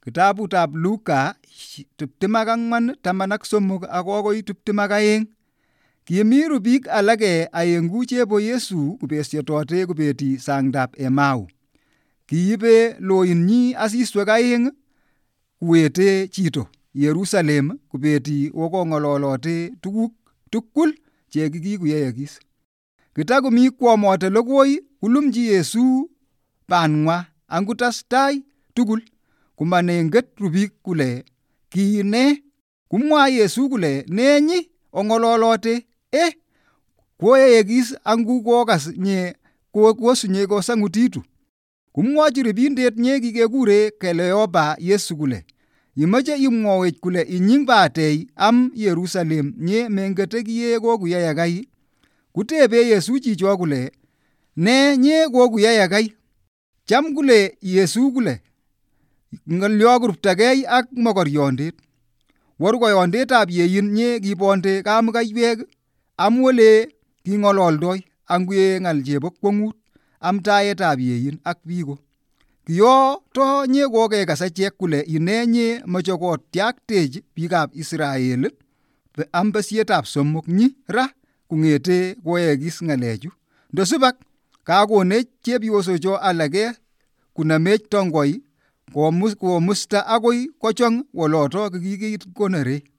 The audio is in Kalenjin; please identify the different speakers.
Speaker 1: Kitabutab Luka 24:13 akoi 22. Kimiru biik alake aengu chebo Yesu kobesyatote kobeti sangtab Emau. Kiibe loinyi asiswek aeng kuwete chito Yerusalem kobeti wokong'ololote tuguk tugul che kikikuyayagis. Kitakomi kwomote logoi kulumji Yesu bang'wa angutastai tugul kumanenget rubik kule kii ne. Kumwa Yesu kule nenyi ong'ololote koyayagis angu kokas nye kosunye kosang'utitu. Kumwochi ribindet nye kikekure Kleopa Yesu kule, imache imwowech kule inying batei am Yerusalem nye mengete kiye kokuyayagai. Kutebe Yesu chicho kule, ne nye kokuyayagai? Cham kule Yesu kule ng'olyo kuruptagei ak mogoryondet. Workoyondetab yeyin nye kibonde kamukaiwek amu ole king'ololdoi anguye ng'al chebo kwong'ut amtaetab yeyin ak biko. Kiyoto nye kokekas achek kule ine nye moche kotyaktechi biikab Israel am besyetab somok nyi ra kong'ete koyayagis ng'alechu. Ndosubak kakonech chepyosocho alake kunamech tongoi komusta akoi kochong woloto kikikonore.